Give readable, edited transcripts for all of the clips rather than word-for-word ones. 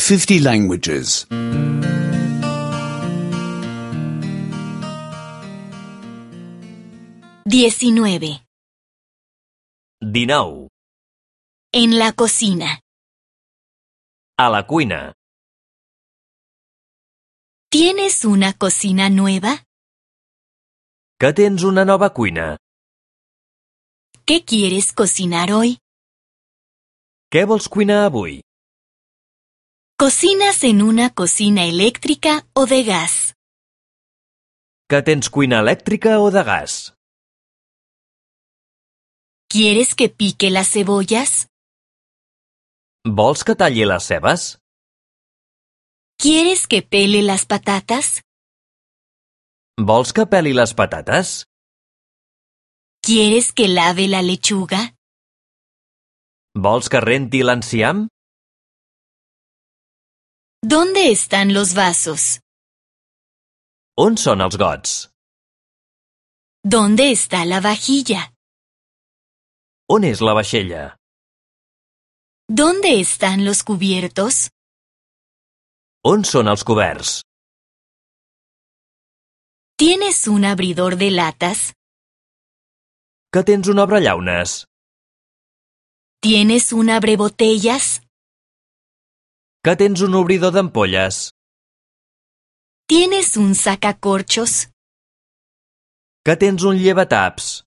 50 languages. 19. 19. En la cocina. A la cuina. ¿Tienes una cocina nueva? Que tens una nova cuina? ¿Qué quieres cocinar hoy? Què vols cuinar avui? ¿Cocinas en una cocina eléctrica o de gas? Que tens cuina elèctrica o de gas? ¿Quieres que pique las cebollas? Vols que talli les cebes? ¿Quieres que pele las patatas? Vols que peli les patates? ¿Quieres que lave la lechuga? Vols que renti l'enciam? ¿Dónde están los vasos? On són els gots? ¿Dónde está la vajilla? On és la vaixella? ¿Dónde están los cubiertos? On són els coberts? ¿Tienes un abridor de latas? Que tens un obrellaunes? ¿Tienes un abrebotellas? Que tens un obridor d'ampolles? ¿Tienes un sacacorchos? Que tens un llevataps?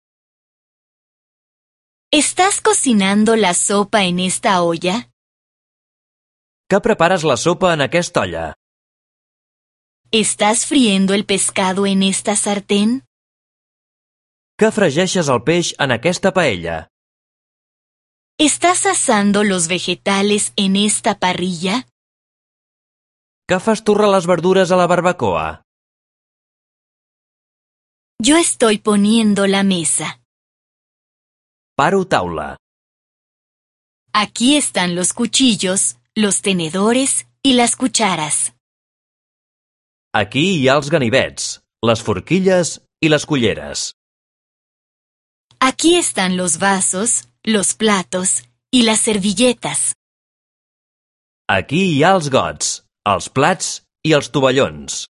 ¿Estás cocinando la sopa en esta olla? Que prepares la sopa en aquesta olla? ¿Estás friendo el pescado en esta sartén? Que fregeixes el peix en aquesta paella? ¿Estás asando los vegetales en esta parrilla? Que fas torrar les verdures a la barbacoa? Yo estoy poniendo la mesa. Paro taula. Aquí están los cuchillos, los tenedores y las cucharas. Aquí hi ha els ganivets, les forquilles i les culleres. Aquí están los vasos, los platos y las servilletas. Aquí hi ha els gots, els plats i els tovallons.